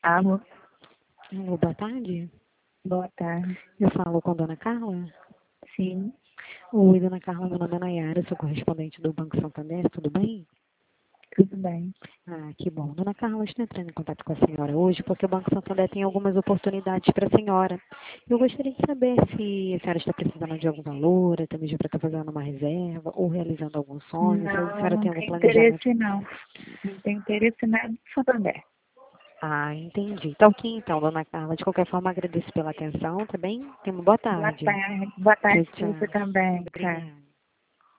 Alô, Alô, boa tarde. boa tarde. Eu falo com a dona Carla. Sim, Oi, dona Carla, meu nome é Nayara, sou correspondente do Banco Santander, tudo bem? tudo bem. Ah, que bom. Dona Carla, estou entrando em contato com a senhora hoje porque o Banco Santander tem algumas oportunidades para a senhora. Eu gostaria de saber se a senhora está precisando de algum valor, até mesmo para estar fazendo uma reserva ou realizando algum sonho, se a Não, senhora não tem algum tem planejamento. interesse não. Não tem interesse nada no Santander. Ah, entendi. Tá ok então, dona Carla. De qualquer forma, agradeço pela atenção, tá bem? Tenha uma boa tarde. Boa Tchau, tarde para você tchau. também, tchau. Obrigada.